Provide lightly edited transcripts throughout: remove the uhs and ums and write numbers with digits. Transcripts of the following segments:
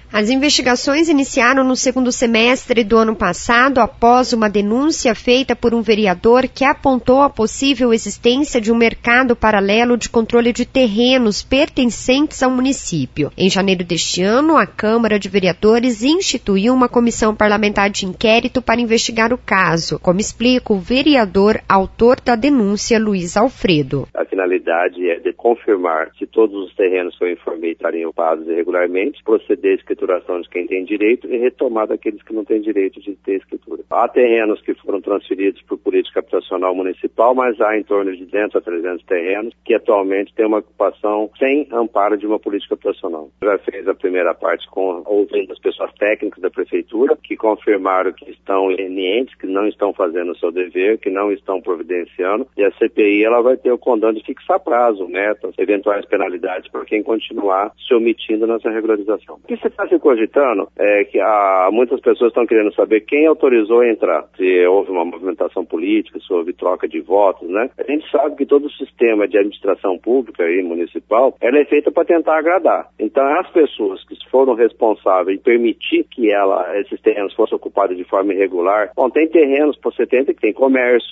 As investigações iniciaram no segundo semestre do ano passado, após uma denúncia feita por um vereador que apontou a possível existência de um mercado paralelo de controle de terrenos pertencentes ao município. Em janeiro deste ano, a Câmara de Vereadores instituiu uma comissão parlamentar de inquérito para investigar o caso, como explica o vereador autor da denúncia, Luiz Alfredo. A finalidade é de confirmar se todos os terrenos que eu informei estariam ocupados irregularmente, proceder à escrituração de quem tem direito e retomar daqueles que não têm direito de ter escritura. Há terrenos que foram transferidos por política habitacional municipal, mas há em torno de 200 a 300 terrenos que atualmente têm uma ocupação sem amparo de uma política habitacional. Já fez a primeira parte ouvindo as pessoas técnicas da prefeitura, que confirmaram que estão lenientes, que não estão fazendo o seu dever, que não estão providenciando, e a CPI ela vai ter o condão de fixar prazo, metas, eventuais penalidades para quem continuar se omitindo nessa regularização. O que você está se cogitando é que muitas pessoas estão querendo saber quem autorizou a entrar, se houve uma movimentação política, se houve troca de votos, né? A gente sabe que todo o sistema de administração pública e municipal, ela é feita para tentar agradar. Então, as pessoas que foram responsáveis em permitir que esses terrenos fossem ocupados de forma irregular, bom, tem terrenos por 70 que tem comércio,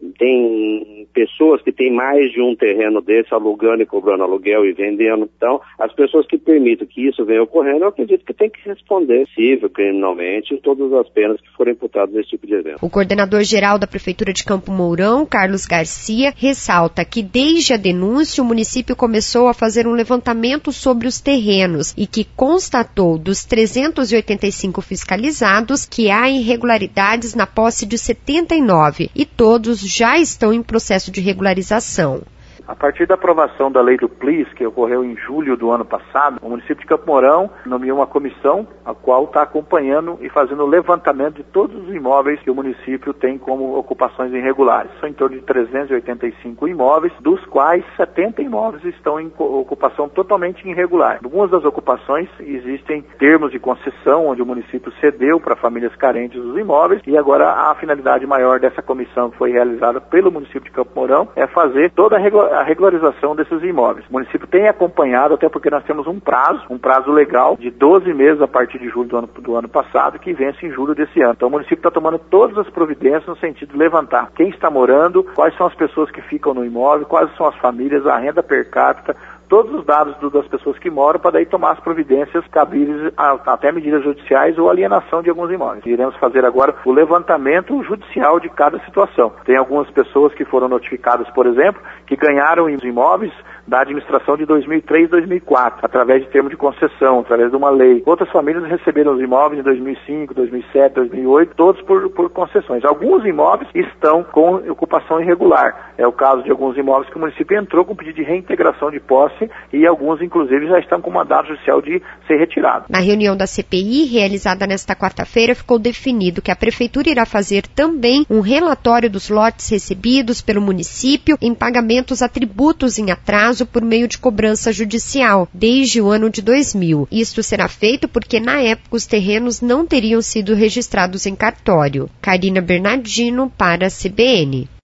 tem pessoas que têm mais de um terreno desse alugando e cobrando aluguel e vendendo. Então, as pessoas que permitem que isso venha ocorrendo, eu acredito que tem que responder civil, criminalmente, todas as penas que forem imputadas nesse tipo de evento. O coordenador-geral da Prefeitura de Campo Mourão, Carlos Garcia, ressalta que desde a denúncia o município começou a fazer um levantamento sobre os terrenos e que constatou dos 385 fiscalizados que há irregularidades na posse de 79 e todos já estão em processo de regularização. A partir da aprovação da lei do PLIS, que ocorreu em julho do ano passado, o município de Campo Mourão nomeou uma comissão, a qual está acompanhando e fazendo o levantamento de todos os imóveis que o município tem como ocupações irregulares. São em torno de 385 imóveis, dos quais 70 imóveis estão em ocupação totalmente irregular. Em algumas das ocupações existem termos de concessão, onde o município cedeu para famílias carentes os imóveis, e agora a finalidade maior dessa comissão que foi realizada pelo município de Campo Mourão é fazer toda a regularização desses imóveis. O município tem acompanhado, até porque nós temos um prazo legal de 12 meses a partir de julho do ano passado, que vence em julho desse ano. Então o município está tomando todas as providências no sentido de levantar quem está morando, quais são as pessoas que ficam no imóvel, quais são as famílias, a renda per capita, todos os dados das pessoas que moram, para daí tomar as providências cabíveis até medidas judiciais ou alienação de alguns imóveis. Iremos fazer agora o levantamento judicial de cada situação. Tem algumas pessoas que foram notificadas, por exemplo, que ganharam os imóveis da administração de 2003 e 2004, através de termo de concessão, através de uma lei. Outras famílias receberam os imóveis em 2005, 2007, 2008, todos por concessões. Alguns imóveis estão com ocupação irregular. É o caso de alguns imóveis que o município entrou com pedido de reintegração de posse e alguns, inclusive, já estão com mandado judicial de ser retirado. Na reunião da CPI, realizada nesta quarta-feira, ficou definido que a Prefeitura irá fazer também um relatório dos lotes recebidos pelo município em pagamentos a tributos em atraso por meio de cobrança judicial, desde o ano de 2000. Isto será feito porque, na época, os terrenos não teriam sido registrados em cartório. Karina Bernardino, para a CBN.